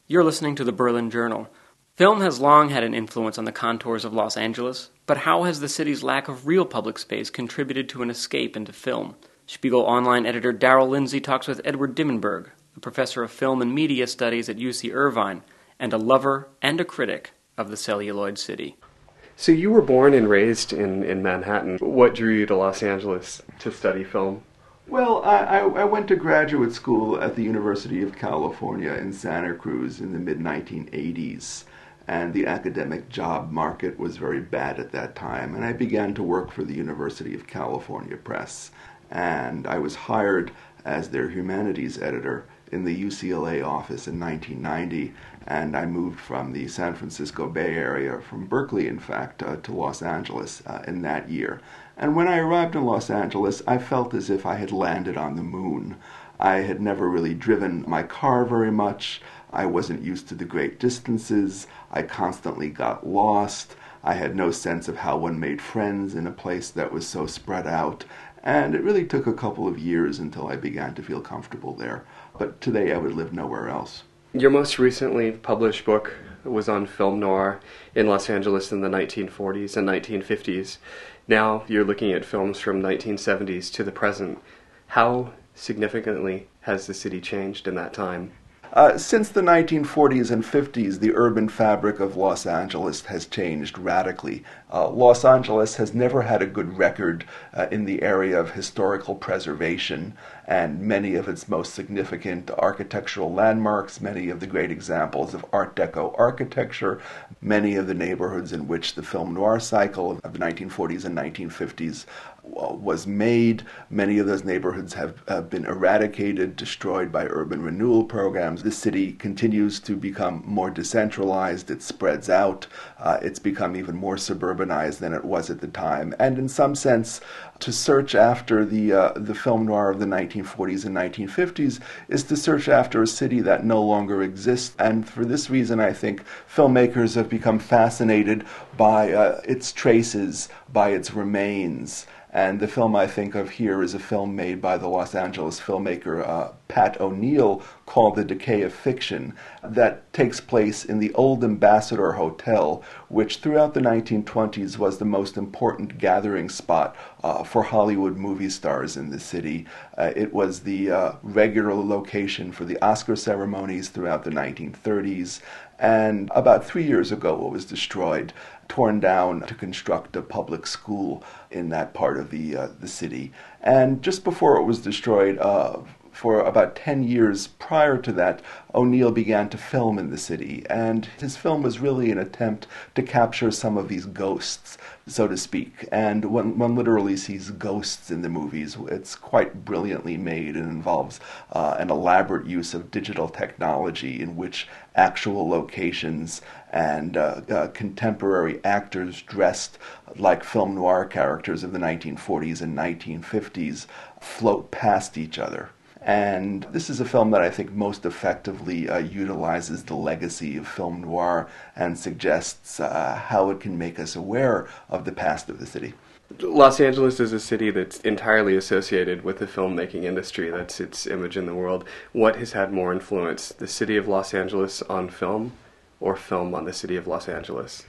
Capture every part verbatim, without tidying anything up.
You're listening to the Berlin Journal. Film has long had an influence on the contours of Los Angeles, but how has the city's lack of real public space contributed to an escape into film? Spiegel Online editor Darrell Lindsay talks with Edward Dimmenberg, a professor of film and media studies at U C Irvine, and a lover and a critic of the celluloid city. So you were born and raised in, in Manhattan. What drew you to Los Angeles to study film? Well, I, I, I went to graduate school at the University of California in Santa Cruz in the mid nineteen eighties, and the academic job market was very bad at that time, and I began to work for the University of California Press, and I was hired as their humanities editor in the U C L A office in nineteen ninety, and I moved from the San Francisco Bay Area, from Berkeley in fact, uh, to Los Angeles uh, in that year. And when I arrived in Los Angeles, I felt as if I had landed on the moon. I had never really driven my car very much. I wasn't used to the great distances. I constantly got lost. I had no sense of how one made friends in a place that was so spread out. And it really took a couple of years until I began to feel comfortable there. But today I would live nowhere else. Your most recently published book was on film noir in Los Angeles in the nineteen forties and nineteen fifties. Now you're looking at films from nineteen seventies to the present. How significantly has the city changed in that time? Uh, since the nineteen forties and fifties, the urban fabric of Los Angeles has changed radically. Uh, Los Angeles has never had a good record uh, in the area of historical preservation, and many of its most significant architectural landmarks, many of the great examples of Art Deco architecture, many of the neighborhoods in which the film noir cycle of the nineteen forties and nineteen fifties was made. Many of those neighborhoods have uh, been eradicated, destroyed by urban renewal programs. The city continues to become more decentralized. It spreads out. Uh, it's become even more suburbanized than it was at the time. And in some sense, to search after the uh, the film noir of the nineteen forties and nineteen fifties is to search after a city that no longer exists. And for this reason, I think filmmakers have become fascinated by uh, its traces, by its remains. And the film I think of here is a film made by the Los Angeles filmmaker uh, Pat O'Neill called The Decay of Fiction, that takes place in the old Ambassador Hotel, which throughout the nineteen twenties was the most important gathering spot uh, for Hollywood movie stars in the city. Uh, it was the uh, regular location for the Oscar ceremonies throughout the nineteen thirties, and about three years ago it was destroyed, torn down to construct a public school in that part of the uh, the city. And just before it was destroyed, uh, for about ten years prior to that, O'Neill began to film in the city, and his film was really an attempt to capture some of these ghosts, so to speak. And one, one literally sees ghosts in the movies. It's quite brilliantly made and involves uh, an elaborate use of digital technology in which actual locations and uh, uh, contemporary actors dressed like film noir characters of the nineteen forties and nineteen fifties float past each other. And this is a film that I think most effectively uh, utilizes the legacy of film noir and suggests uh, how it can make us aware of the past of the city. Los Angeles is a city that's entirely associated with the filmmaking industry. That's its image in the world. What has had more influence, the city of Los Angeles on film, or film on the city of Los Angeles?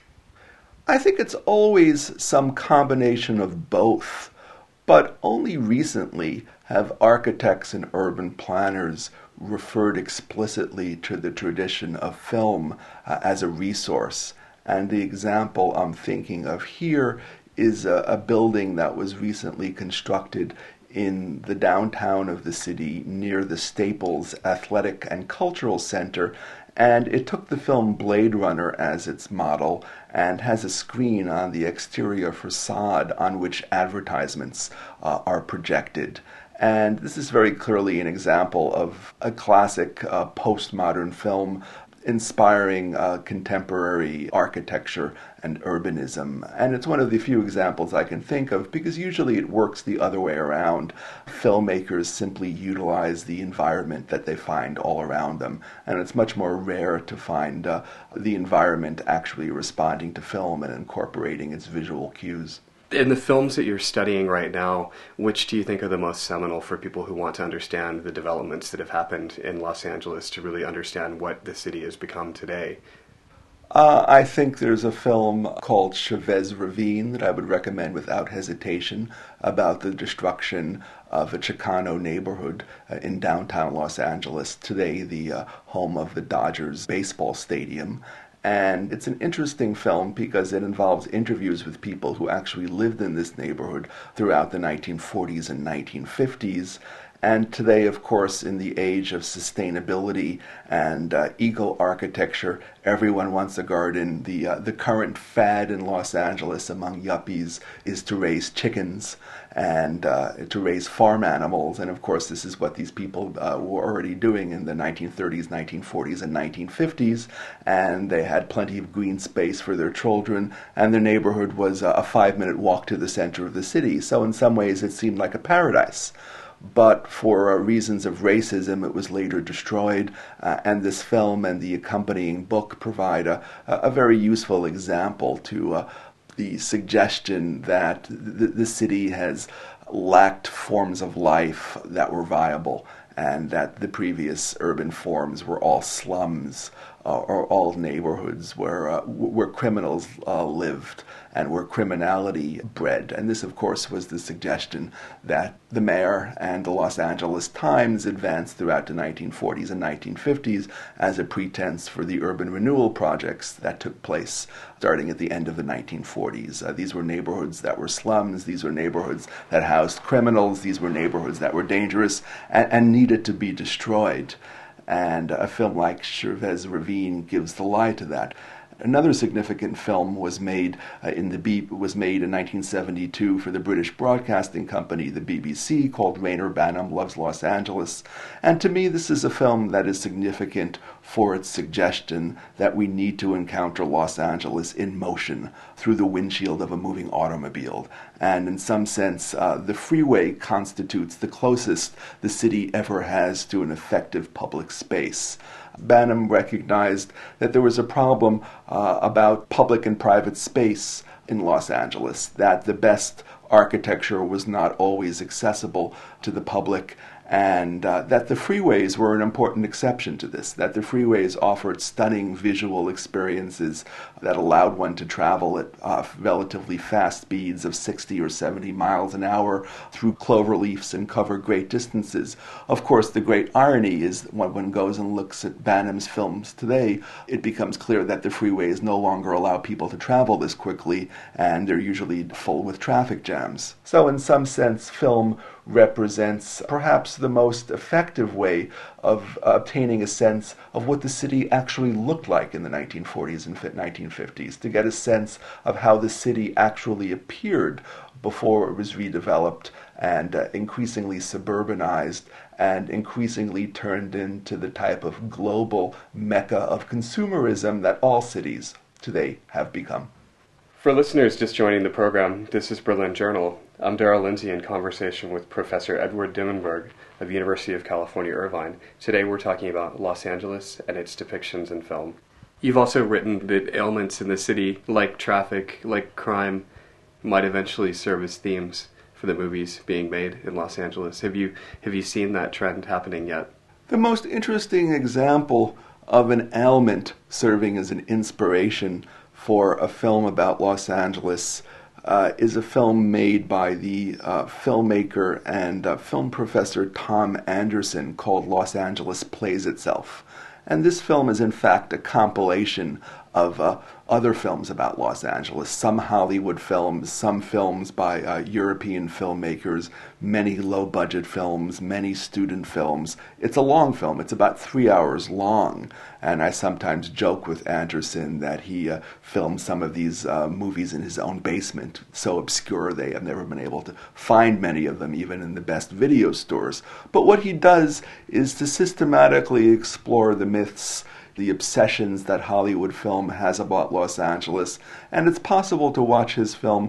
I think it's always some combination of both, but only recently have architects and urban planners referred explicitly to the tradition of film uh, as a resource. And the example I'm thinking of here is a, a building that was recently constructed in the downtown of the city near the Staples Athletic and Cultural Center, and it took the film Blade Runner as its model and has a screen on the exterior facade on which advertisements uh, are projected. And this is very clearly an example of a classic uh, postmodern film inspiring uh, contemporary architecture and urbanism. And it's one of the few examples I can think of, because usually it works the other way around. Filmmakers simply utilize the environment that they find all around them, and it's much more rare to find uh, the environment actually responding to film and incorporating its visual cues. In the films that you're studying right now, which do you think are the most seminal for people who want to understand the developments that have happened in Los Angeles to really understand what the city has become today? Uh, I think there's a film called Chavez Ravine that I would recommend without hesitation about the destruction of a Chicano neighborhood uh, in downtown Los Angeles, today the uh, home of the Dodgers baseball stadium. And it's an interesting film because it involves interviews with people who actually lived in this neighborhood throughout the nineteen forties and nineteen fifties. And today, of course, in the age of sustainability and uh, eco-architecture, everyone wants a garden. The, uh, the current fad in Los Angeles among yuppies is to raise chickens and uh, to raise farm animals. And of course, this is what these people uh, were already doing in the nineteen thirties, nineteen forties, and nineteen fifties. And they had plenty of green space for their children, and their neighborhood was a five-minute walk to the center of the city. So in some ways, it seemed like a paradise. But for uh, reasons of racism, it was later destroyed, uh, and this film and the accompanying book provide a, a very useful example to uh, the suggestion that the, the city has lacked forms of life that were viable, and that the previous urban forms were all slums uh, or all neighborhoods where uh, where criminals uh, lived and where criminality bred. And this, of course, was the suggestion that the mayor and the Los Angeles Times advanced throughout the nineteen forties and nineteen fifties as a pretense for the urban renewal projects that took place starting at the end of the nineteen forties. Uh, these were neighborhoods that were slums, these were neighborhoods that housed criminals, these were neighborhoods that were dangerous and, and needed to be destroyed. And a film like Chavez Ravine gives the lie to that. Another significant film was made uh, in the B- was made in nineteen seventy-two for the British Broadcasting Company, the B B C, called Reyner Banham Loves Los Angeles. And to me, this is a film that is significant for its suggestion that we need to encounter Los Angeles in motion through the windshield of a moving automobile. And in some sense, uh, the freeway constitutes the closest the city ever has to an effective public space. Banham recognized that there was a problem uh, about public and private space in Los Angeles, that the best architecture was not always accessible to the public, and uh, that the freeways were an important exception to this, that the freeways offered stunning visual experiences that allowed one to travel at uh, relatively fast speeds of sixty or seventy miles an hour through clover leaves and cover great distances. Of course, the great irony is that when one goes and looks at Banham's films today, it becomes clear that the freeways no longer allow people to travel this quickly, and they're usually full with traffic jams. So in some sense, film represents perhaps the most effective way of obtaining a sense of what the city actually looked like in the nineteen forties and nineteen fifties, to get a sense of how the city actually appeared before it was redeveloped and uh, increasingly suburbanized and increasingly turned into the type of global mecca of consumerism that all cities today have become. For listeners just joining the program, this is Berlin Journal. I'm Darrell Lindsay in conversation with Professor Edward Dimmenberg of the University of California, Irvine. Today we're talking about Los Angeles and its depictions in film. You've also written that ailments in the city, like traffic, like crime, might eventually serve as themes for the movies being made in Los Angeles. Have you have you seen that trend happening yet? The most interesting example of an ailment serving as an inspiration for a film about Los Angeles uh, is a film made by the uh, filmmaker and uh, film professor Tom Anderson called Los Angeles Plays Itself. And this film is in fact a compilation of uh, other films about Los Angeles, some Hollywood films, some films by uh, European filmmakers, many low-budget films, many student films. It's a long film. It's about three hours long, and I sometimes joke with Anderson that he uh, filmed some of these uh, movies in his own basement, so obscure they have never been able to find many of them, even in the best video stores. But what he does is to systematically explore the myths, the obsessions that Hollywood film has about Los Angeles, and it's possible to watch his film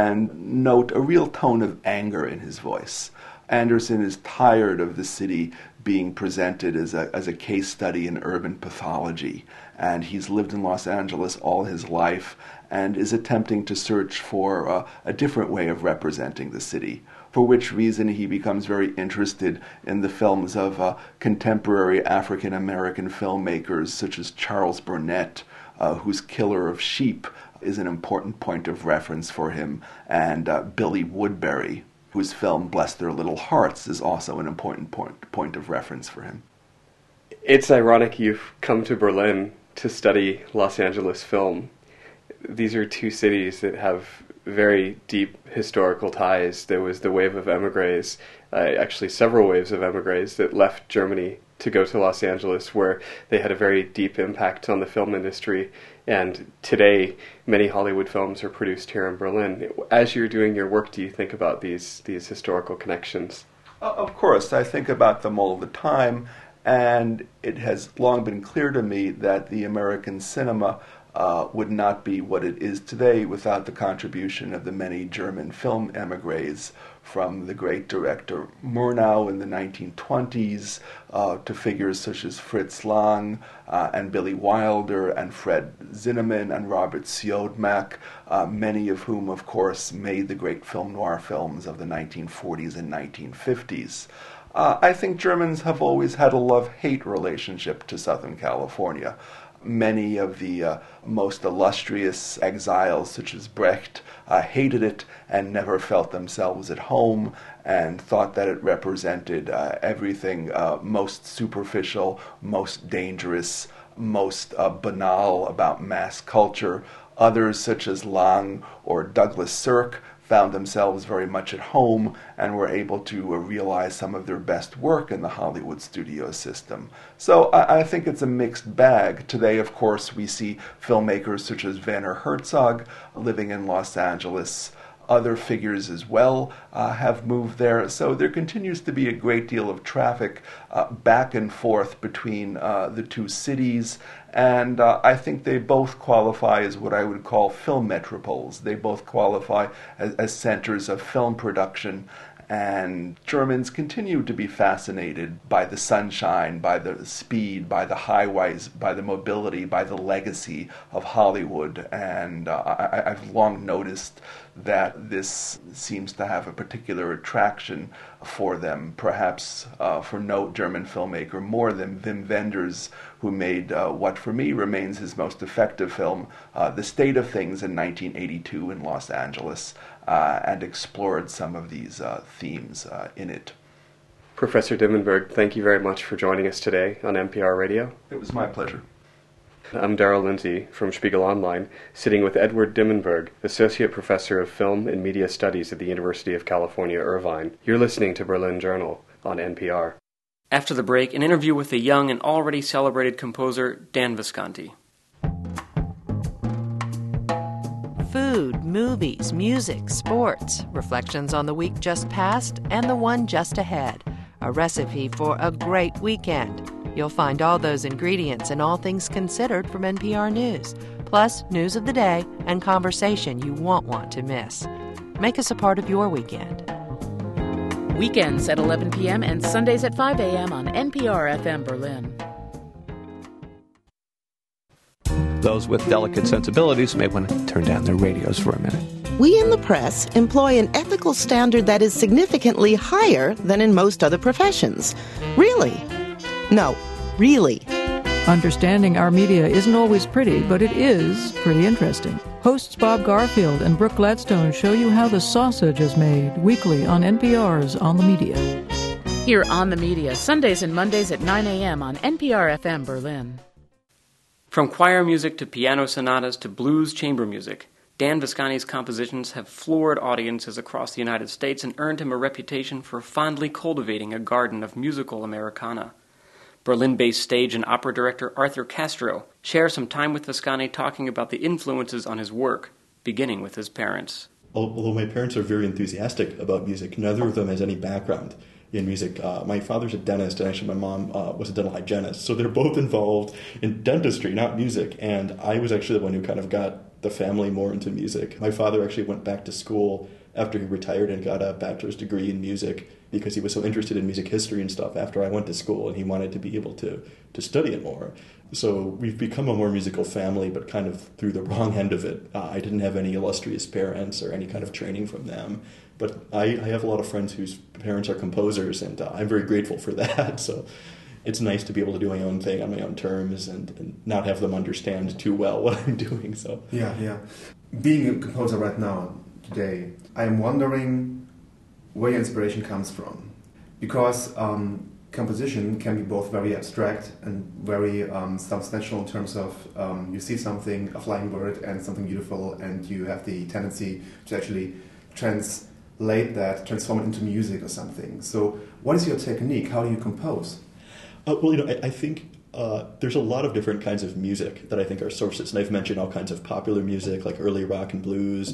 and note a real tone of anger in his voice. Anderson is tired of the city being presented as a, as a case study in urban pathology. And he's lived in Los Angeles all his life and is attempting to search for uh, a different way of representing the city, for which reason he becomes very interested in the films of uh, contemporary African-American filmmakers such as Charles Burnett, uh, whose Killer of Sheep is an important point of reference for him, and uh, Billy Woodbury, whose film Bless Their Little Hearts is also an important point, point of reference for him. It's ironic you've come to Berlin to study Los Angeles film. These are two cities that have very deep historical ties. There was the wave of emigres, uh, actually several waves of emigres that left Germany to go to Los Angeles, where they had a very deep impact on the film industry. And today, many Hollywood films are produced here in Berlin. As you're doing your work, do you think about these these historical connections? Uh, of course, I think about them all the time, and it has long been clear to me that the American cinema uh, would not be what it is today without the contribution of the many German film emigres, from the great director Murnau in the nineteen twenties uh, to figures such as Fritz Lang uh, and Billy Wilder and Fred Zinnemann and Robert Siodmak, uh, many of whom, of course, made the great film noir films of the nineteen forties and nineteen fifties. Uh, I think Germans have always had a love-hate relationship to Southern California. Many of the uh, most illustrious exiles, such as Brecht, uh, hated it and never felt themselves at home and thought that it represented uh, everything uh, most superficial, most dangerous, most uh, banal about mass culture. Others, such as Lang or Douglas Sirk, found themselves very much at home and were able to uh, realize some of their best work in the Hollywood studio system. So I, I think it's a mixed bag. Today, of course, we see filmmakers such as Werner Herzog living in Los Angeles. Other figures as well uh, have moved there. So there continues to be a great deal of traffic uh, back and forth between uh, the two cities. And uh, I think they both qualify as what I would call film metropoles. They both qualify as, as centers of film production. And Germans continue to be fascinated by the sunshine, by the speed, by the highways, by the mobility, by the legacy of Hollywood. And uh, I, I've long noticed that this seems to have a particular attraction for them, perhaps uh, for no German filmmaker more than Wim Wenders, who made uh, what for me remains his most effective film, uh, The State of Things, in nineteen eighty-two in Los Angeles, uh, and explored some of these uh, themes uh, in it. Professor Dimmenberg, thank you very much for joining us today on N P R Radio. It was my pleasure. I'm Darrell Lindsay from Spiegel Online, sitting with Edward Dimmenberg, Associate Professor of Film and Media Studies at the University of California, Irvine. You're listening to Berlin Journal on N P R. After the break, an interview with the young and already celebrated composer Dan Visconti. Food, movies, music, sports, reflections on the week just past and the one just ahead. A recipe for a great weekend. You'll find all those ingredients and all things considered from N P R News, plus news of the day and conversation you won't want to miss. Make us a part of your weekend. Weekends at eleven p.m. and Sundays at five a.m. on N P R F M Berlin. Those with delicate sensibilities may want to turn down their radios for a minute. We in the press employ an ethical standard that is significantly higher than in most other professions. Really? No, really. Understanding our media isn't always pretty, but it is pretty interesting. Hosts Bob Garfield and Brooke Gladstone show you how the sausage is made weekly on N P R's On the Media. Here on the Media, Sundays and Mondays at nine a.m. on N P R F M Berlin. From choir music to piano sonatas to blues chamber music, Dan Visconti's compositions have floored audiences across the United States and earned him a reputation for fondly cultivating a garden of musical Americana. Berlin-based stage and opera director Arthur Castro shares some time with Visconti talking about the influences on his work, beginning with his parents. Although my parents are very enthusiastic about music, neither of them has any background in music. Uh, my father's a dentist, and actually my mom uh, was a dental hygienist. So they're both involved in dentistry, not music. And I was actually the one who kind of got the family more into music. My father actually went back to school after he retired and got a bachelor's degree in music because he was so interested in music history and stuff after I went to school, and he wanted to be able to, to study it more. So we've become a more musical family, but kind of through the wrong end of it. Uh, I didn't have any illustrious parents or any kind of training from them, but I, I have a lot of friends whose parents are composers, and uh, I'm very grateful for that. So it's nice to be able to do my own thing on my own terms and, and not have them understand too well what I'm doing. So yeah, yeah. Being a composer right now, today, I am wondering where your inspiration comes from, because um, composition can be both very abstract and very um, substantial in terms of um, you see something, a flying bird, and something beautiful, and you have the tendency to actually translate that, transform it into music or something. So what is your technique? How do you compose? Uh, well, you know, I, I think uh, there's a lot of different kinds of music that I think are sources, and I've mentioned all kinds of popular music, like early rock and blues.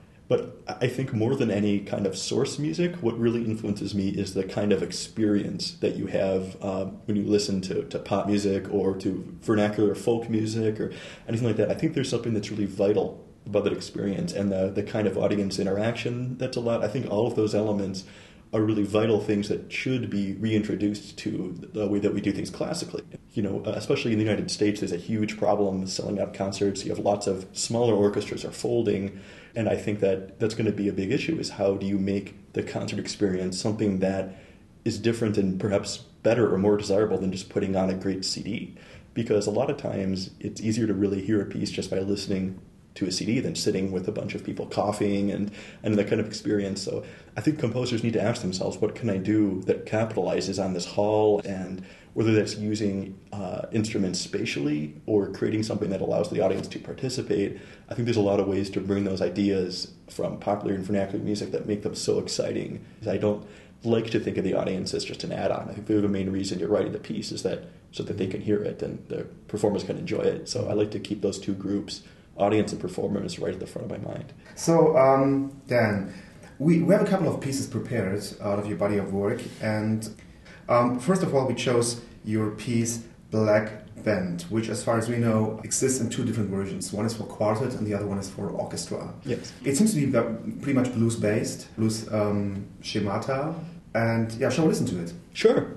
But I think more than any kind of source music, what really influences me is the kind of experience that you have uh, when you listen to, to pop music or to vernacular folk music or anything like that. I think there's something that's really vital about that experience, and the, the kind of audience interaction that's allowed. I think all of those elements are really vital things that should be reintroduced to the way that we do things classically. You know, especially in the United States, there's a huge problem with selling out concerts. You have lots of smaller orchestras are folding, and I think that that's going to be a big issue, is how do you make the concert experience something that is different and perhaps better or more desirable than just putting on a great C D? Because a lot of times it's easier to really hear a piece just by listening to a C D than sitting with a bunch of people coughing and, and that kind of experience. So I think composers need to ask themselves, what can I do that capitalizes on this hall, and whether that's using uh, instruments spatially or creating something that allows the audience to participate. I think there's a lot of ways to bring those ideas from popular and vernacular music that make them so exciting. I don't like to think of the audience as just an add-on. I think they're the main reason you're writing the piece, is that so that they can hear it and the performers can enjoy it. So I like to keep those two groups, audience and performers, right at the front of my mind. So, um, Dan, we, we have a couple of pieces prepared out of your body of work, and um, first of all, we chose your piece Black Band, which, as far as we know, exists in two different versions. One is for quartet, and the other one is for orchestra. Yes. It seems to be pretty much blues-based, blues um, schemata, and yeah, shall we listen to it? Sure.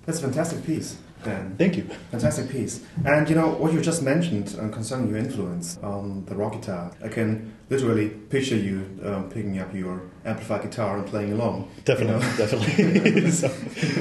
That's a fantastic piece, Dan. Thank you. Fantastic piece. And you know, what you just mentioned uh, concerning your influence on the rock guitar, I can literally picture you um, picking up your amplified guitar and playing along. Definitely, you know? definitely. So,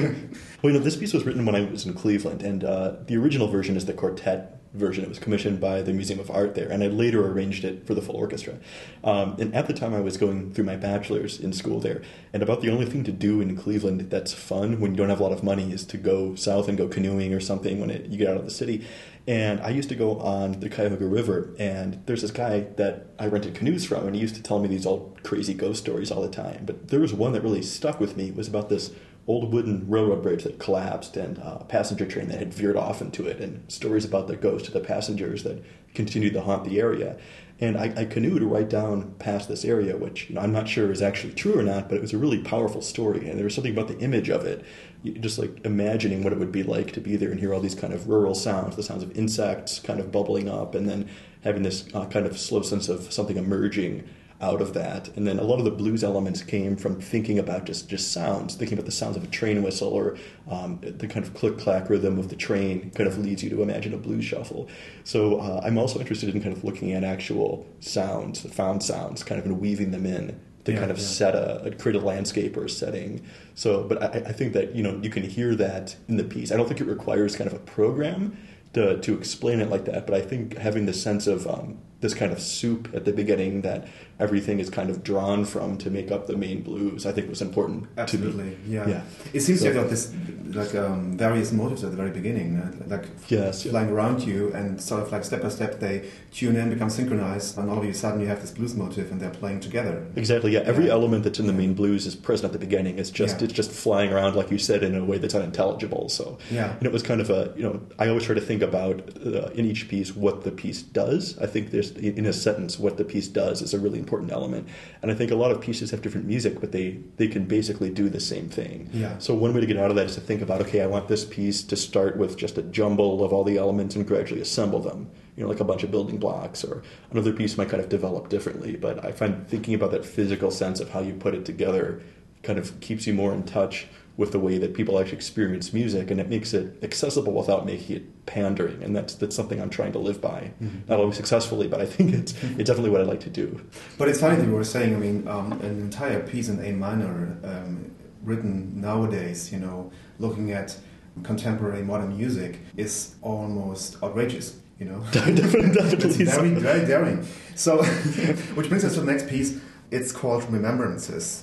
well, you know, this piece was written when I was in Cleveland, and uh, the original version is the quartet version. It was commissioned by the Museum of Art there, and I later arranged it for the full orchestra. Um, and at the time, I was going through my bachelor's in school there, and about the only thing to do in Cleveland that's fun when you don't have a lot of money is to go south and go canoeing or something when it, you get out of the city. And I used to go on the Cuyahoga River, and there's this guy that I rented canoes from, and he used to tell me these old crazy ghost stories all the time. But there was one that really stuck with me. It was about this old wooden railroad bridge that collapsed and a passenger train that had veered off into it, and stories about the ghost of the passengers that continued to haunt the area. And I, I canoed right down past this area, which, you know, I'm not sure is actually true or not, but it was a really powerful story. And there was something about the image of it, just like imagining what it would be like to be there and hear all these kind of rural sounds, the sounds of insects kind of bubbling up, and then having this uh, kind of slow sense of something emerging out of that. And then a lot of the blues elements came from thinking about just, just sounds, thinking about the sounds of a train whistle, or um, the kind of click-clack rhythm of the train kind of leads you to imagine a blues shuffle. So uh, I'm also interested in kind of looking at actual sounds, found sounds, kind of and weaving them in to yeah, kind of yeah. set a, create a landscape or a setting. So, but I, I think that, you know, you can hear that in the piece. I don't think it requires kind of a program to, to explain it like that, but I think having the sense of um, this kind of soup at the beginning that everything is kind of drawn from to make up the main blues, I think was important. Absolutely, to me. yeah. yeah. It seems so, to have this like um, various motives at the very beginning, uh, like yes, flying yeah. around you, and sort of like step by step they tune in, become synchronized, and all of a sudden you have this blues motif, and they're playing together. Exactly, yeah. Every yeah. element that's in the main blues is present at the beginning. It's just yeah. it's just flying around, like you said, in a way that's unintelligible. So, yeah. and it was kind of a, you know, I always try to think about uh, in each piece what the piece does. I think there's in a sentence what the piece does is a really important element. And I think a lot of pieces have different music, but they, they can basically do the same thing. Yeah. So one way to get out of that is to think about, okay, I want this piece to start with just a jumble of all the elements and gradually assemble them, you know, like a bunch of building blocks. Or another piece might kind of develop differently. But I find thinking about that physical sense of how you put it together kind of keeps you more in touch with the way that people actually experience music, and it makes it accessible without making it pandering, and that's that's something I'm trying to live by. Mm-hmm. Not always successfully, but I think it's it's definitely what I like to do. But it's funny that you were saying, I mean, um, an entire piece in A minor um, written nowadays, you know, looking at contemporary modern music is almost outrageous. You know, definitely, definitely it's very, very daring. So, which brings us to the next piece. It's called Remembrances.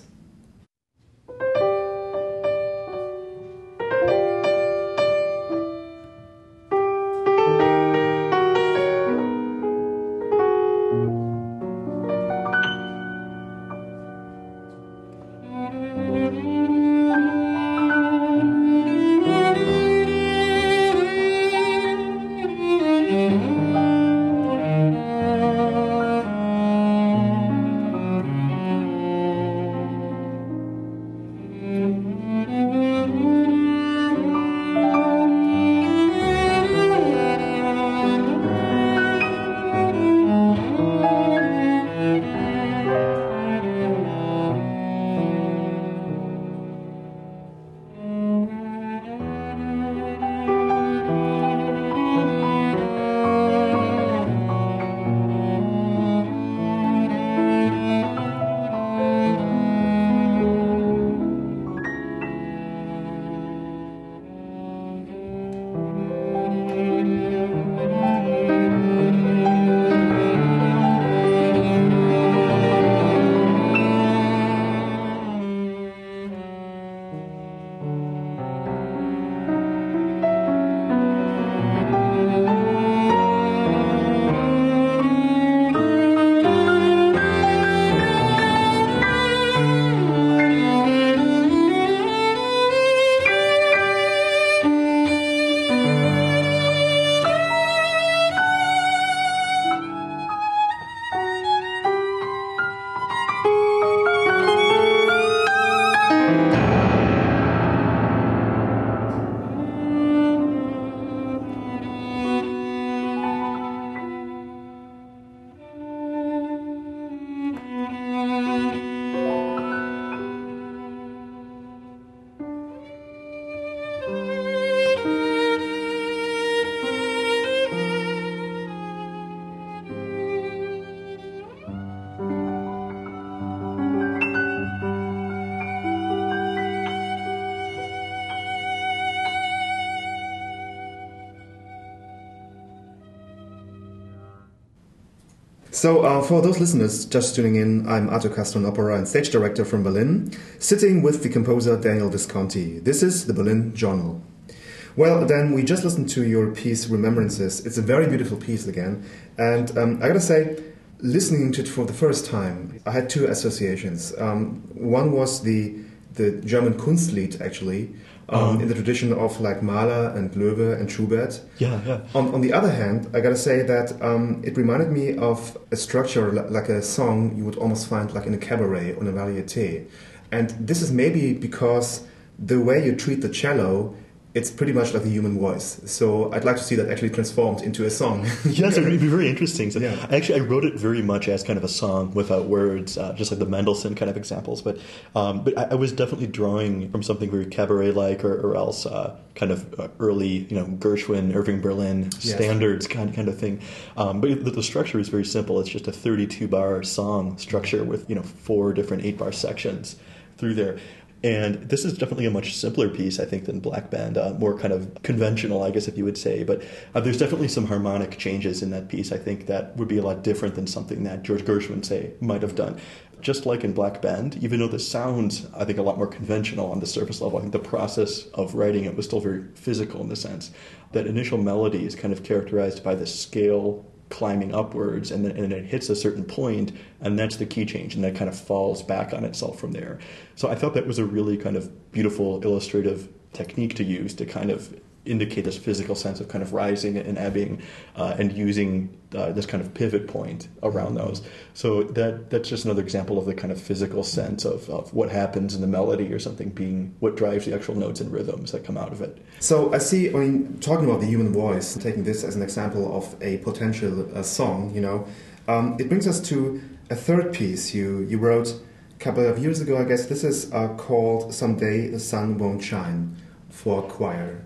So, uh, for those listeners just tuning in, I'm Arthur Castro, an opera and stage director from Berlin, sitting with the composer Daniel Visconti. This is the Berlin Journal. Well, Dan, we just listened to your piece, Remembrances. It's a very beautiful piece again. And um, I gotta say, listening to it for the first time, I had two associations. Um, one was the the German Kunstlied, actually, um, um, in the tradition of like Mahler and Loewe and Schubert. Yeah, yeah. On, on the other hand, I gotta say that um, it reminded me of a structure like a song you would almost find like in a cabaret or in a variété. And this is maybe because the way you treat the cello, it's pretty much like the human voice. So I'd like to see that actually transformed into a song. Yes, it would be very interesting. So yeah. Actually, I wrote it very much as kind of a song without words, uh, just like the Mendelssohn kind of examples. But um, but I, I was definitely drawing from something very cabaret-like, or, or else uh, kind of uh, early, you know, Gershwin, Irving Berlin standards yes. kind kind of thing. Um, but the, the structure is very simple. It's just a thirty-two bar song structure with, you know, four different eight bar sections through there. And this is definitely a much simpler piece, I think, than Black Band, uh, more kind of conventional, I guess, if you would say. But uh, there's definitely some harmonic changes in that piece, I think, that would be a lot different than something that George Gershwin, say, might have done. Just like in Black Band, even though the sounds, I think, a lot more conventional on the surface level, I think the process of writing it was still very physical in the sense that initial melody is kind of characterized by the scale climbing upwards, and then and it hits a certain point, and that's the key change, and that kind of falls back on itself from there. So I thought that was a really kind of beautiful illustrative technique to use to kind of indicate this physical sense of kind of rising and ebbing, uh, and using uh, this kind of pivot point around those. So that that's just another example of the kind of physical sense of, of what happens in the melody or something being what drives the actual notes and rhythms that come out of it. So I see, I mean, talking about the human voice, taking this as an example of a potential uh, song, you know, um, it brings us to a third piece you, you wrote a couple of years ago, I guess. This is uh, called Someday the Sun Won't Shine, for choir.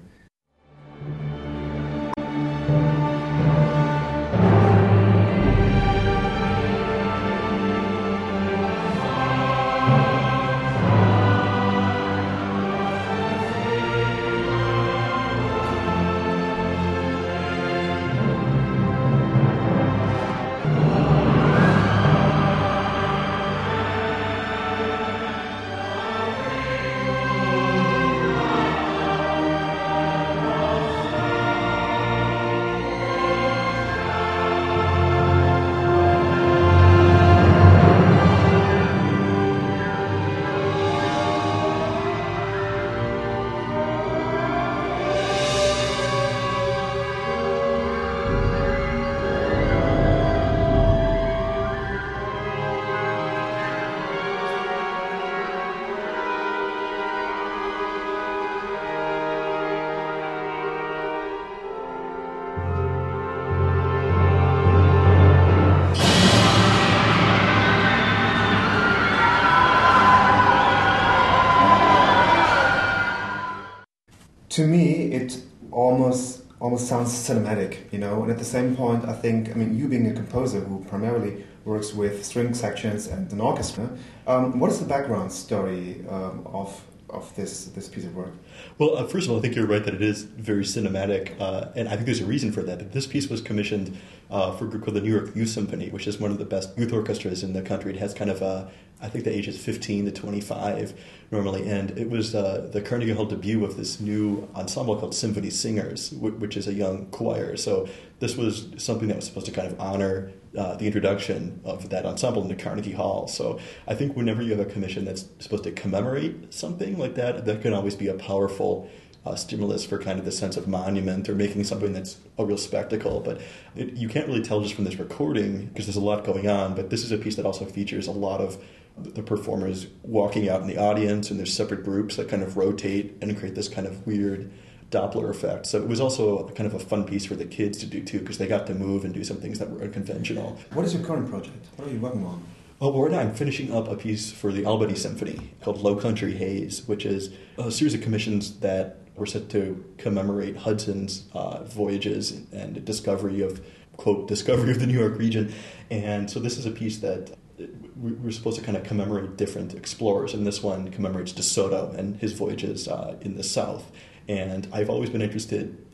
To me, it almost almost sounds cinematic, you know. And at the same point, I think, I mean, you being a composer who primarily works with string sections and an orchestra, um, what is the background story um, of of this this piece of work? Well, uh, first of all, I think you're right that it is very cinematic, uh, and I think there's a reason for that. This piece was commissioned uh, for a group called the New York Youth Symphony, which is one of the best youth orchestras in the country. It has kind of a, I think the age is fifteen to twenty-five normally, and it was uh, the Carnegie Hall debut of this new ensemble called Symphony Singers, which is a young choir. So this was something that was supposed to kind of honor uh, the introduction of that ensemble into Carnegie Hall. So I think whenever you have a commission that's supposed to commemorate something like that, that can always be a powerful uh, stimulus for kind of the sense of monument or making something that's a real spectacle. But it, you can't really tell just from this recording because there's a lot going on, but this is a piece that also features a lot of the performers walking out in the audience, and there's separate groups that kind of rotate and create this kind of weird Doppler effect. So it was also kind of a fun piece for the kids to do too, because they got to move and do some things that were unconventional. What is your current project? What are you working on? Oh, well, right now I'm finishing up a piece for the Albany Symphony called Low Country Haze, which is a series of commissions that were set to commemorate Hudson's uh, voyages and discovery of, quote, discovery of the New York region. And so this is a piece that we're supposed to kind of commemorate different explorers, and this one commemorates De Soto and his voyages uh, in the South. And I've always been interested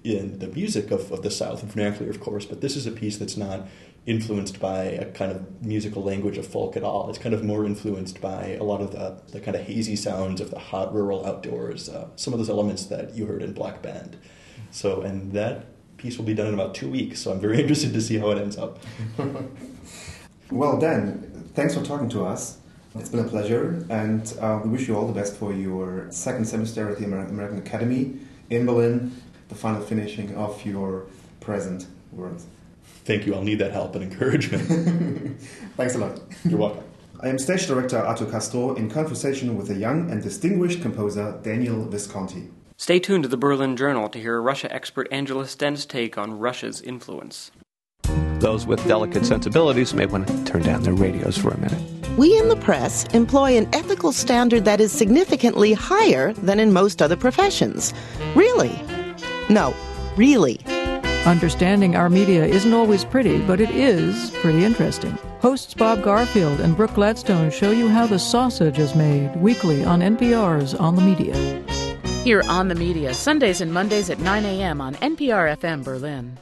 in the music of, of the South and vernacular, of course, but this is a piece that's not influenced by a kind of musical language of folk at all. It's kind of more influenced by a lot of the, the kind of hazy sounds of the hot rural outdoors, uh, some of those elements that you heard in Black Band. So, and that piece will be done in about two weeks, so I'm very interested to see how it ends up. Well, Dan, thanks for talking to us. It's been a pleasure, and uh, we wish you all the best for your second semester at the Amer- American Academy in Berlin, the final finishing of your present work. Thank you. I'll need that help and encouragement. Thanks a lot. You're welcome. I am stage director Artur Castro in conversation with the young and distinguished composer Daniel Visconti. Stay tuned to the Berlin Journal to hear Russia expert Angela Stent's take on Russia's influence. Those with delicate sensibilities may want to turn down their radios for a minute. We in the press employ an ethical standard that is significantly higher than in most other professions. Really? No, really. Understanding our media isn't always pretty, but it is pretty interesting. Hosts Bob Garfield and Brooke Gladstone show you how the sausage is made weekly on N P R's On the Media. Hear On the Media Sundays and Mondays at nine a.m. on N P R F M Berlin.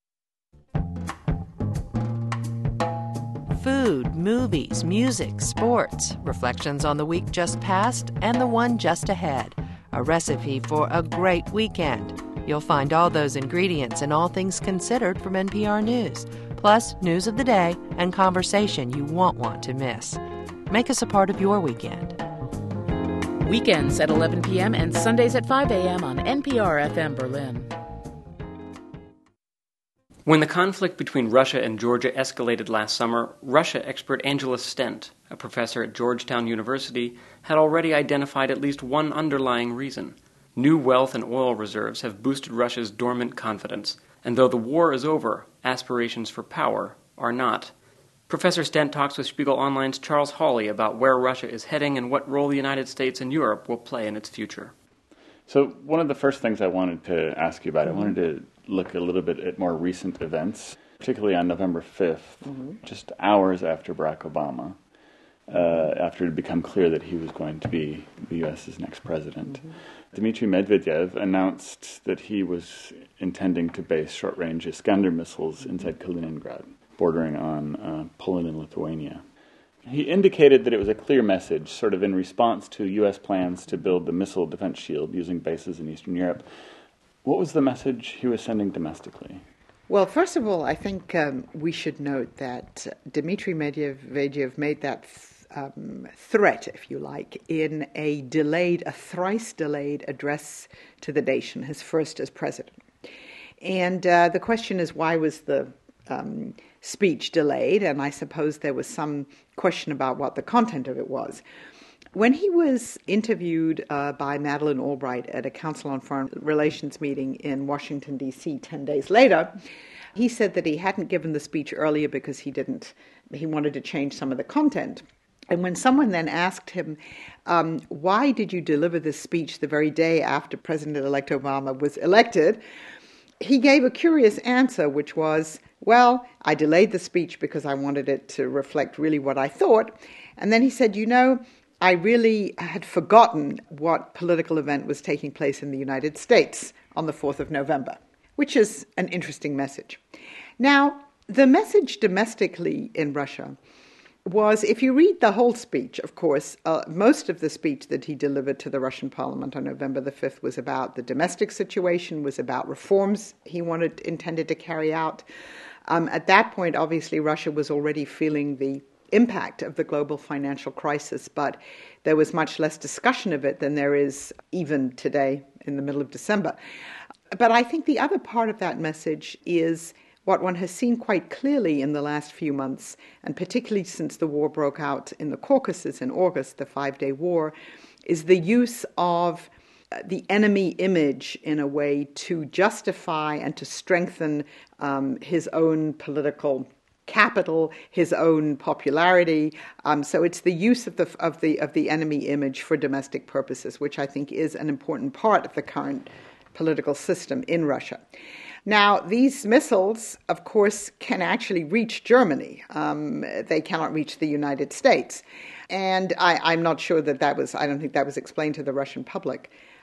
Food, movies, music, sports, reflections on the week just past and the one just ahead. A recipe for a great weekend. You'll find all those ingredients and all things considered from N P R News, plus news of the day and conversation you won't want to miss. Make us a part of your weekend. Weekends at eleven p.m. and Sundays at five a.m. on N P R F M Berlin. When the conflict between Russia and Georgia escalated last summer, Russia expert Angela Stent, a professor at Georgetown University, had already identified at least one underlying reason. New wealth and oil reserves have boosted Russia's dormant confidence, and though the war is over, aspirations for power are not. Professor Stent talks with Spiegel Online's Charles Hawley about where Russia is heading and what role the United States and Europe will play in its future. So one of the first things I wanted to ask you about, I wanted to look a little bit at more recent events, particularly on November fifth, mm-hmm. just hours after Barack Obama, uh, after it had become clear that he was going to be the U S's next president. Mm-hmm. Dmitry Medvedev announced that he was intending to base short-range Iskander missiles inside Kaliningrad, bordering on uh, Poland and Lithuania. He indicated that it was a clear message, sort of in response to U S plans to build the missile defense shield using bases in Eastern Europe. What was the message he was sending domestically? Well, first of all, I think um, we should note that Dmitry Medvedev made that th- um, threat, if you like, in a delayed, a thrice delayed address to the nation, his first as president. And uh, the question is, why was the um, speech delayed? And I suppose there was some question about what the content of it was. When he was interviewed uh, by Madeleine Albright at a Council on Foreign Relations meeting in Washington, D C ten days later, he said that he hadn't given the speech earlier because he didn't, he wanted to change some of the content. And when someone then asked him, um, why did you deliver this speech the very day after President-elect Obama was elected, he gave a curious answer, which was, well, I delayed the speech because I wanted it to reflect really what I thought. And then he said, you know, I really had forgotten what political event was taking place in the United States on the fourth of November, which is an interesting message. Now, the message domestically in Russia was, if you read the whole speech, of course, uh, most of the speech that he delivered to the Russian parliament on November the fifth was about the domestic situation, was about reforms he wanted, intended to carry out. Um, at that point, obviously, Russia was already feeling the impact of the global financial crisis, but there was much less discussion of it than there is even today in the middle of December. But I think the other part of that message is what one has seen quite clearly in the last few months, and particularly since the war broke out in the Caucasus in August, the five-day war, is the use of the enemy image in a way to justify and to strengthen um, his own political capital, his own popularity. Um, so it's the use of the of the of the enemy image for domestic purposes, which I think is an important part of the current political system in Russia. Now, these missiles, of course, can actually reach Germany. Um, they cannot reach the United States. And I, I'm not sure that that was, I don't think that was explained to the Russian public.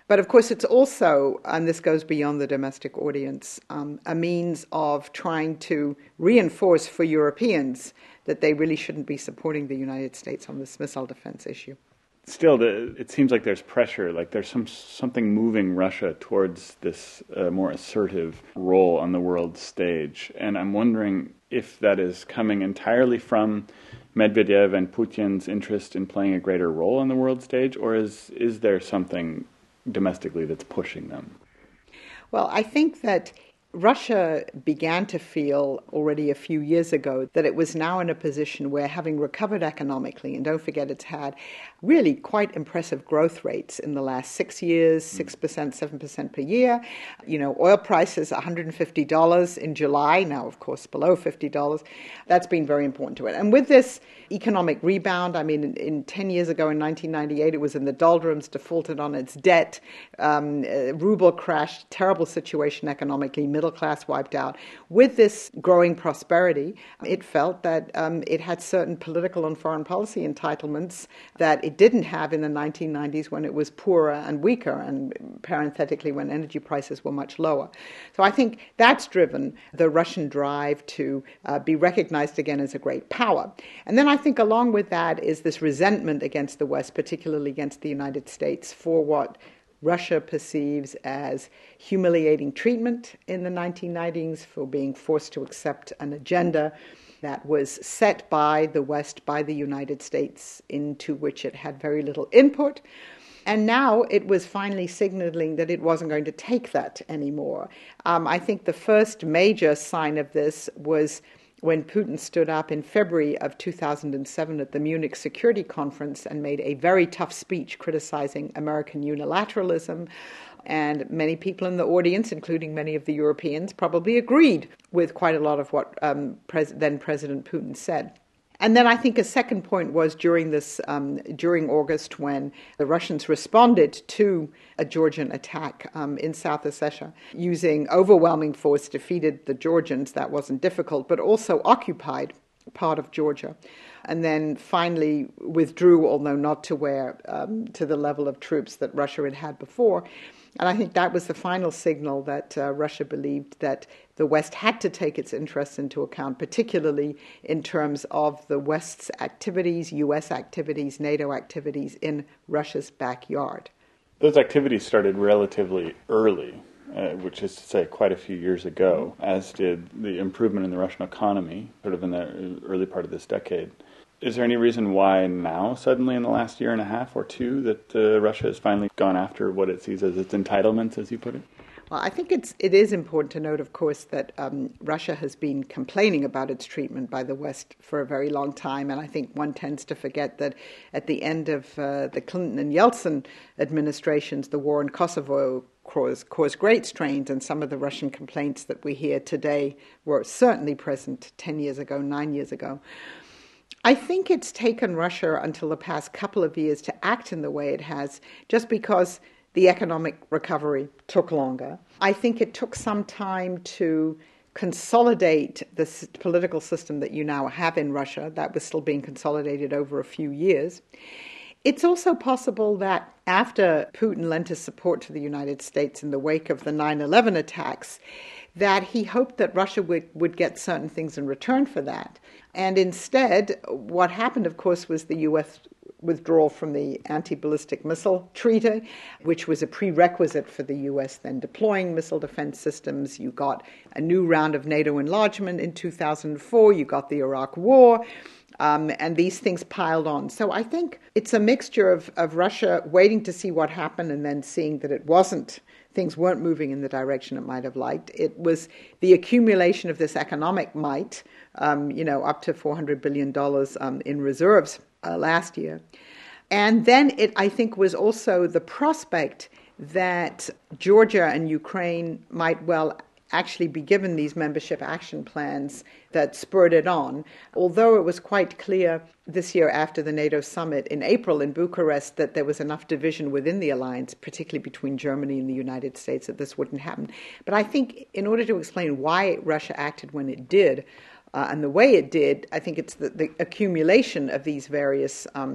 But of course, it's also, and this goes beyond the domestic audience, um, a means of trying to reinforce for Europeans that they really shouldn't be supporting the United States on this missile defense issue. Still, the, it seems like there's pressure, like there's some something moving Russia towards this uh, more assertive role on the world stage. And I'm wondering if that is coming entirely from Medvedev and Putin's interest in playing a greater role on the world stage, or is is there something domestically that's pushing them? Well, I think that Russia began to feel already a few years ago that it was now in a position where, having recovered economically, and don't forget it's had really quite impressive growth rates in the last six years, six percent, seven percent per year. You know, oil prices one hundred fifty dollars in July, now of course below fifty dollars. That's been very important to it. And with this economic rebound, I mean, in, in ten years ago in nineteen ninety-eight, it was in the doldrums, defaulted on its debt, um, uh, ruble crashed, terrible situation economically, middle class wiped out. With this growing prosperity, it felt that um, it had certain political and foreign policy entitlements that it didn't have in the nineteen nineties when it was poorer and weaker, and parenthetically when energy prices were much lower. So I think that's driven the Russian drive to uh, be recognized again as a great power. And then I think along with that is this resentment against the West, particularly against the United States, for what Russia perceives as humiliating treatment in the nineteen nineties, for being forced to accept an agenda that was set by the West, by the United States, into which it had very little input. And now it was finally signaling that it wasn't going to take that anymore. Um, I think the first major sign of this was when Putin stood up in February of two thousand seven at the Munich Security Conference and made a very tough speech criticizing American unilateralism. And many people in the audience, including many of the Europeans, probably agreed with quite a lot of what um, pres- then President Putin said. And then I think a second point was during this, um, during August, when the Russians responded to a Georgian attack um, in South Ossetia, using overwhelming force, defeated the Georgians. That wasn't difficult, but also occupied part of Georgia, and then finally withdrew, although not to where um, to the level of troops that Russia had had before. And I think that was the final signal that uh, Russia believed that the West had to take its interests into account, particularly in terms of the West's activities, U S activities, NATO activities in Russia's backyard. Those activities started relatively early, uh, which is to say quite a few years ago, as did the improvement in the Russian economy, sort of in the early part of this decade. Is there any reason why now, suddenly in the last year and a half or two, that uh, Russia has finally gone after what it sees as its entitlements, as you put it? Well, I think it's it is important to note, of course, that um, Russia has been complaining about its treatment by the West for a very long time, and I think one tends to forget that at the end of uh, the Clinton and Yeltsin administrations, the war in Kosovo caused, caused great strains, and some of the Russian complaints that we hear today were certainly present ten years ago, nine years ago. I think it's taken Russia until the past couple of years to act in the way it has, just because the economic recovery took longer. I think it took some time to consolidate the political system that you now have in Russia. That was still being consolidated over a few years. It's also possible that after Putin lent his support to the United States in the wake of the nine eleven attacks, that he hoped that Russia would, would get certain things in return for that. And instead, what happened, of course, was the U S withdrawal from the anti-ballistic missile treaty, which was a prerequisite for the U S then deploying missile defense systems. You got a new round of NATO enlargement in two thousand four. You got the Iraq War. Um, and these things piled on. So I think it's a mixture of, of Russia waiting to see what happened and then seeing that it wasn't, things weren't moving in the direction it might have liked. It was the accumulation of this economic might, um, you know, up to four hundred billion dollars um, in reserves uh, last year. And then it, I think, was also the prospect that Georgia and Ukraine might well actually be given these membership action plans that spurred it on, although it was quite clear this year after the NATO summit in April in Bucharest that there was enough division within the alliance, particularly between Germany and the United States, that this wouldn't happen. But I think in order to explain why Russia acted when it did, uh, and the way it did, I think it's the, the accumulation of these various um,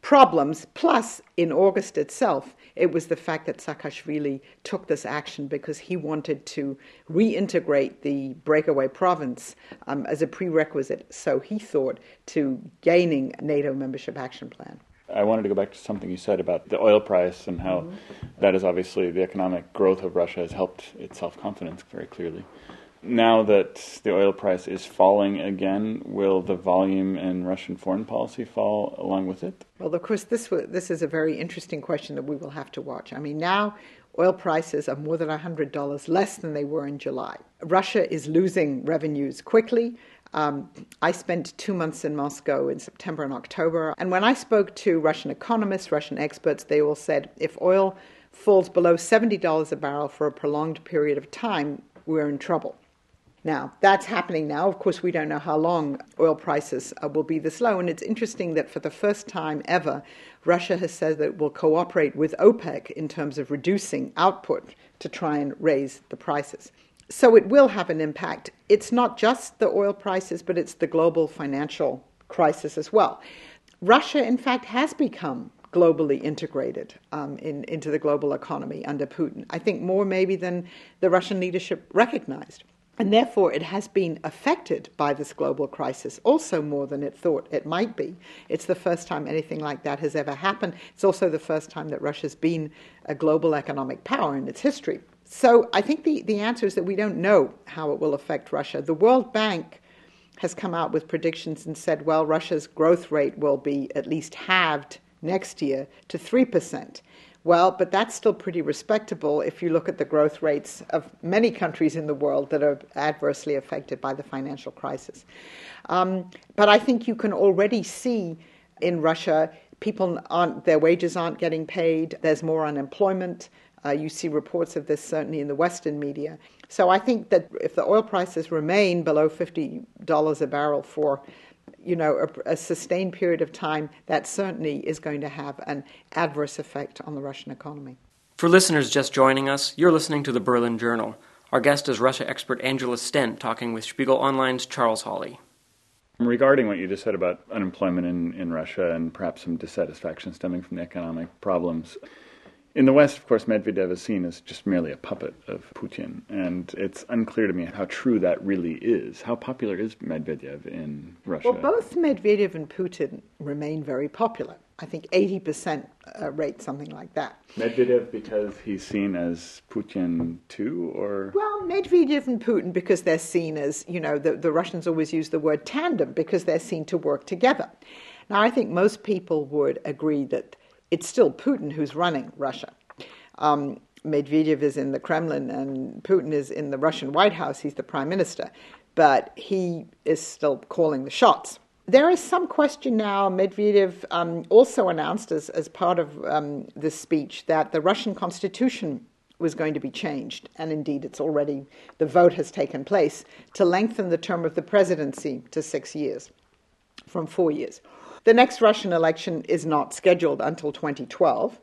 problems. Plus, in August itself, it was the fact that Saakashvili took this action because he wanted to reintegrate the breakaway province um, as a prerequisite, so he thought, to gaining NATO membership action plan. I wanted to go back to something you said about the oil price and how mm-hmm. that is obviously the economic growth of Russia has helped its self-confidence very clearly. Now that the oil price is falling again, will the volume in Russian foreign policy fall along with it? Well, of course, this this is a very interesting question that we will have to watch. I mean, now oil prices are more than one hundred dollars less than they were in July. Russia is losing revenues quickly. Um, I spent two months in Moscow in September and October, and when I spoke to Russian economists, Russian experts, they all said if oil falls below seventy dollars a barrel for a prolonged period of time, we're in trouble. Now, that's happening now. Of course, we don't know how long oil prices uh, will be this low. And it's interesting that for the first time ever, Russia has said that it will cooperate with OPEC in terms of reducing output to try and raise the prices. So it will have an impact. It's not just the oil prices, but it's the global financial crisis as well. Russia, in fact, has become globally integrated um, in, into the global economy under Putin. I think more maybe than the Russian leadership recognized. And therefore, it has been affected by this global crisis, also more than it thought it might be. It's the first time anything like that has ever happened. It's also the first time that Russia's been a global economic power in its history. So I think the, the answer is that we don't know how it will affect Russia. The World Bank has come out with predictions and said, well, Russia's growth rate will be at least halved next year to three percent. Well, but that's still pretty respectable if you look at the growth rates of many countries in the world that are adversely affected by the financial crisis. Um, but I think you can already see in Russia, people aren't, their wages aren't getting paid, there's more unemployment. Uh, you see reports of this certainly in the Western media. So I think that if the oil prices remain below fifty dollars a barrel for you know, a, a sustained period of time, that certainly is going to have an adverse effect on the Russian economy. For listeners just joining us, you're listening to the Berlin Journal. Our guest is Russia expert Angela Stent, talking with Spiegel Online's Charles Hawley. Regarding what you just said about unemployment in, in Russia and perhaps some dissatisfaction stemming from the economic problems, in the West, of course, Medvedev is seen as just merely a puppet of Putin, and it's unclear to me how true that really is. How popular is Medvedev in Russia? Well, both Medvedev and Putin remain very popular. I think eighty percent uh, rate, something like that. Medvedev because he's seen as Putin too, or? Well, Medvedev and Putin because they're seen as, you know, the, the Russians always use the word tandem because they're seen to work together. Now, I think most people would agree that it's still Putin who's running Russia. Um, Medvedev is in the Kremlin and Putin is in the Russian White House. He's the prime minister, but he is still calling the shots. There is some question now. Medvedev um, also announced as, as part of um, this speech that the Russian constitution was going to be changed, and indeed it's already, the vote has taken place, to lengthen the term of the presidency to six years from four years. The next Russian election is not scheduled until twenty twelve.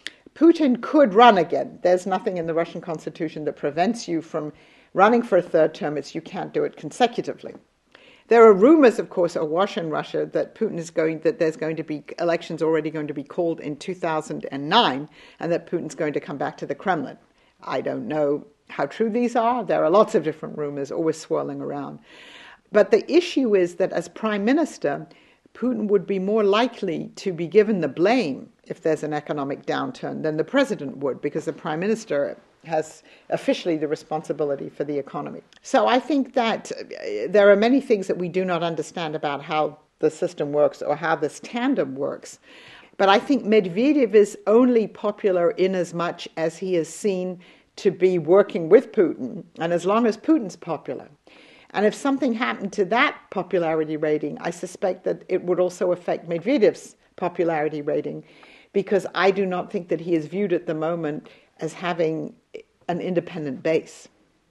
Putin could run again. There's nothing in the Russian constitution that prevents you from running for a third term. It's you can't do it consecutively. There are rumors, of course, awash in Russia that Putin is going, that there's going to be elections already going to be called in two thousand nine, and that Putin's going to come back to the Kremlin. I don't know how true these are. There are lots of different rumors always swirling around. But the issue is that as prime minister, Putin would be more likely to be given the blame if there's an economic downturn than the president would, because the prime minister has officially the responsibility for the economy. So I think that there are many things that we do not understand about how the system works or how this tandem works. But I think Medvedev is only popular in as much as he is seen to be working with Putin, and as long as Putin's popular. And if something happened to that popularity rating, I suspect that it would also affect Medvedev's popularity rating, because I do not think that he is viewed at the moment as having an independent base.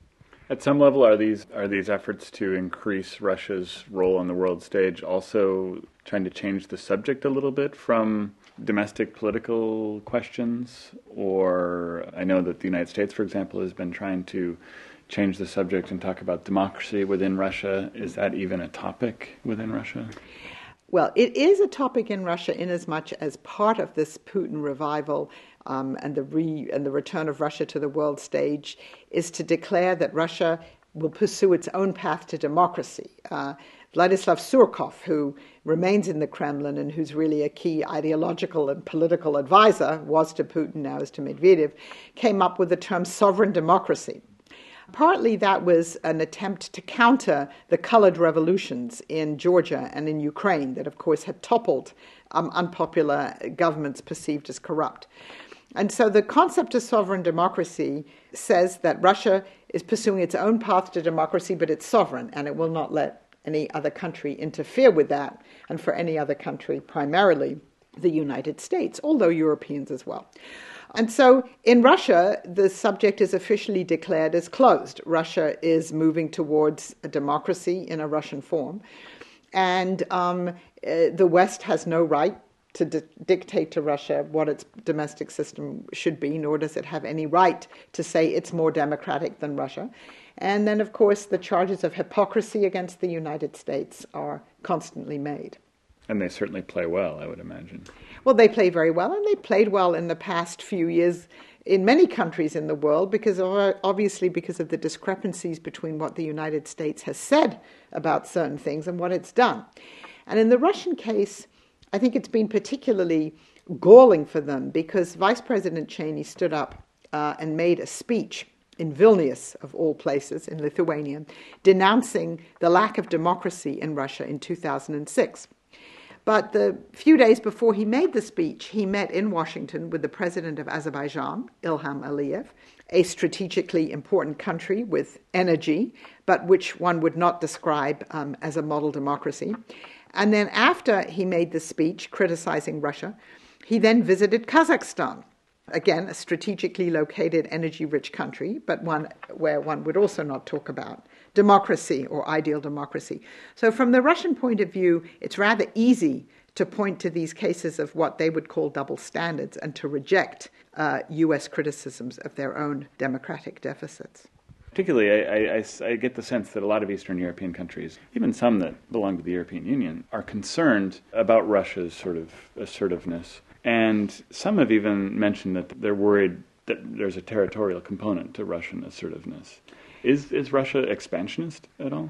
At some level, are these are these efforts to increase Russia's role on the world stage also trying to change the subject a little bit from domestic political questions? Or I know that the United States, for example, has been trying to change the subject and talk about democracy within Russia. Is that even a topic within Russia? Well, it is a topic in Russia inasmuch as part of this Putin revival um, and the re- and the return of Russia to the world stage is to declare that Russia will pursue its own path to democracy. Uh, Vladislav Surkov, who remains in the Kremlin and who's really a key ideological and political advisor, was to Putin, now is to Medvedev, came up with the term sovereign democracy. Partly that was an attempt to counter the colored revolutions in Georgia and in Ukraine that, of course, had toppled um, unpopular governments perceived as corrupt. And so the concept of sovereign democracy says that Russia is pursuing its own path to democracy, but it's sovereign, and it will not let any other country interfere with that, and for any other country, primarily the United States, although Europeans as well. And so in Russia, the subject is officially declared as closed. Russia is moving towards a democracy in a Russian form. And um, uh, the West has no right to di- dictate to Russia what its domestic system should be, nor does it have any right to say it's more democratic than Russia. And then, of course, the charges of hypocrisy against the United States are constantly made. And they certainly play well, I would imagine. Well, they play very well, and they played well in the past few years in many countries in the world, because of, obviously because of the discrepancies between what the United States has said about certain things and what it's done. And in the Russian case, I think it's been particularly galling for them, because Vice President Cheney stood up uh, and made a speech in Vilnius, of all places, in Lithuania, denouncing the lack of democracy in Russia in two thousand six. But the few days before he made the speech, he met in Washington with the president of Azerbaijan, Ilham Aliyev, a strategically important country with energy, but which one would not describe um, as a model democracy. And then after he made the speech criticizing Russia, he then visited Kazakhstan, again, a strategically located, energy-rich country, but one where one would also not talk about democracy or ideal democracy. So from the Russian point of view, it's rather easy to point to these cases of what they would call double standards and to reject uh, U S criticisms of their own democratic deficits. Particularly, I, I, I get the sense that a lot of Eastern European countries, even some that belong to the European Union, are concerned about Russia's sort of assertiveness. And some have even mentioned that they're worried that there's a territorial component to Russian assertiveness. Is is Russia expansionist at all?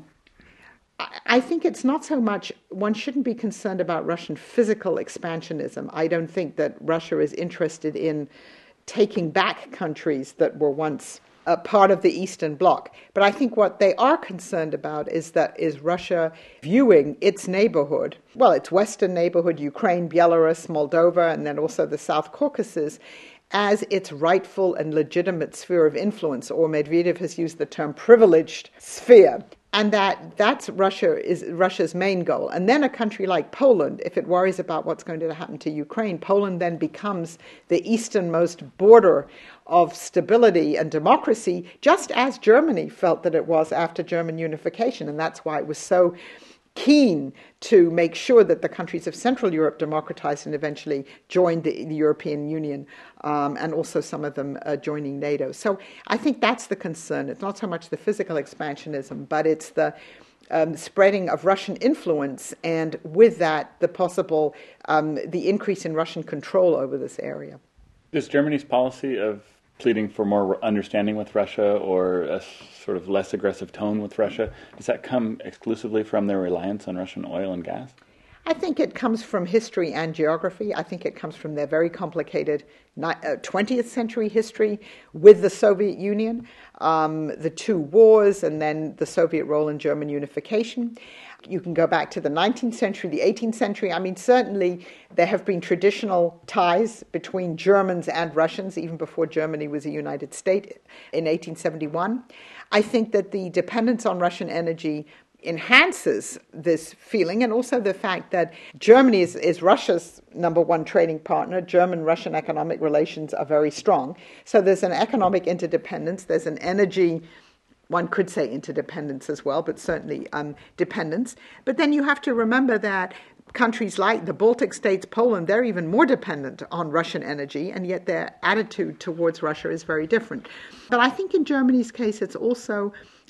I think it's not so much, one shouldn't be concerned about Russian physical expansionism. I don't think that Russia is interested in taking back countries that were once a part of the Eastern Bloc. But I think what they are concerned about is that is Russia viewing its neighborhood, well, its Western neighborhood, Ukraine, Belarus, Moldova, and then also the South Caucasus, as its rightful and legitimate sphere of influence, or Medvedev has used the term privileged sphere, and that that's Russia is Russia's main goal. And then a country like Poland, if it worries about what's going to happen to Ukraine, Poland then becomes the easternmost border of stability and democracy, just as Germany felt that it was after German unification, and that's why it was so keen to make sure that the countries of Central Europe democratized and eventually joined the, the European Union, um, and also some of them uh, joining NATO. So I think that's the concern. It's not so much the physical expansionism, but it's the um, spreading of Russian influence, and with that, the possible, um, the increase in Russian control over this area. Does Germany's policy of pleading for more understanding with Russia, or a sort of less aggressive tone with Russia, does that come exclusively from their reliance on Russian oil and gas? I think it comes from history and geography. I think it comes from their very complicated twentieth century history with the Soviet Union, um, the two wars, and then the Soviet role in German unification. You can go back to the nineteenth century, the eighteenth century. I mean, certainly there have been traditional ties between Germans and Russians, even before Germany was a united state in eighteen seventy-one. I think that the dependence on Russian energy enhances this feeling, and also the fact that Germany is, is Russia's number one trading partner. German-Russian economic relations are very strong. So there's an economic interdependence, there's an energy, one could say interdependence as well, but certainly um, dependence. But then you have to remember that countries like the Baltic states, Poland, they're even more dependent on Russian energy, and yet their attitude towards Russia is very different. But I think in Germany's case, it's also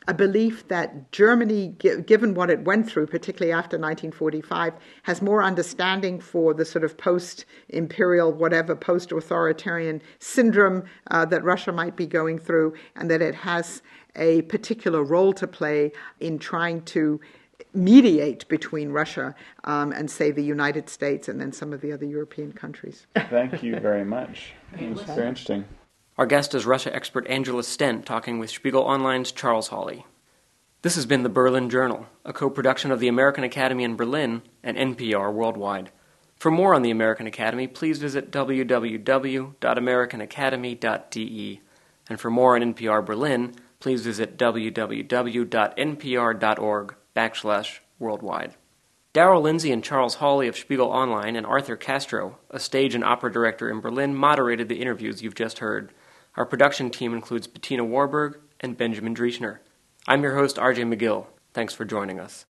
a belief that Germany, given what it went through, particularly after nineteen forty-five, has more understanding for the sort of post-imperial, whatever, post-authoritarian syndrome uh, that Russia might be going through, and that it has a particular role to play in trying to mediate between Russia um, and, say, the United States and then some of the other European countries. Thank you very much. It was very interesting. Our guest is Russia expert Angela Stent, talking with Spiegel Online's Charles Hawley. This has been the Berlin Journal, a co-production of the American Academy in Berlin and N P R worldwide. For more on the American Academy, please visit w w w dot american academy dot d e. And for more on N P R Berlin, please visit w w w dot n p r dot org backslash worldwide. Daryl Lindsay and Charles Hawley of Spiegel Online and Arthur Castro, a stage and opera director in Berlin, moderated the interviews you've just heard. Our production team includes Bettina Warburg and Benjamin Drieschner. I'm your host, R J McGill. Thanks for joining us.